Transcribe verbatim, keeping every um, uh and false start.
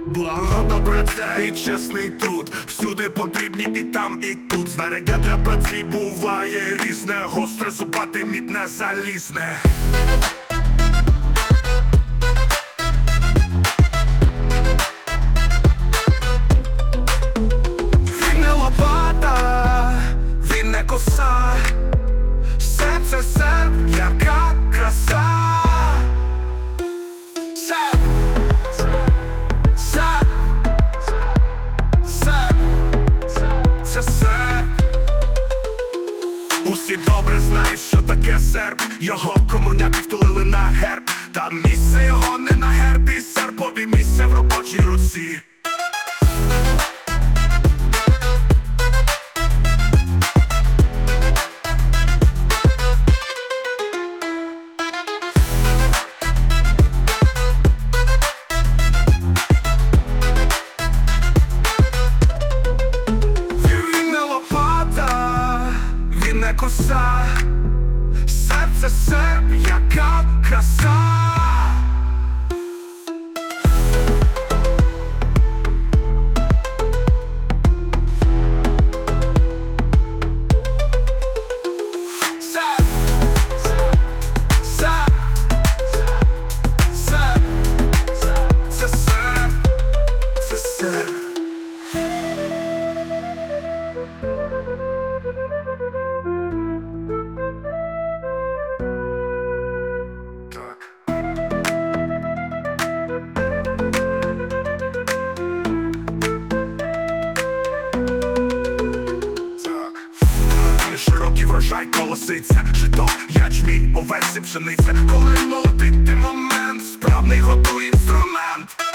Благородна праця і чесний труд всюди потрібні і там, і тут. Знаряддя для праці буває різне, гостре, зубате, мідне, залізне. Він не лопата, він не коса, все це серп, яка краса. Серп, серп, серп, це серп. Усі добре знають, що таке серп. Його комуняки втулили на герб. Та місце його не на гербі, серпові місце в робочій руці. Він не лопата, він не коса, серце серп, яка краса. Серп, серп, серп, це серп, це серп. Так. Так. Широкий врожай колоситься, жито, ячмінь, овець і пшениця. Коли молотити момент, справний готує інструмент.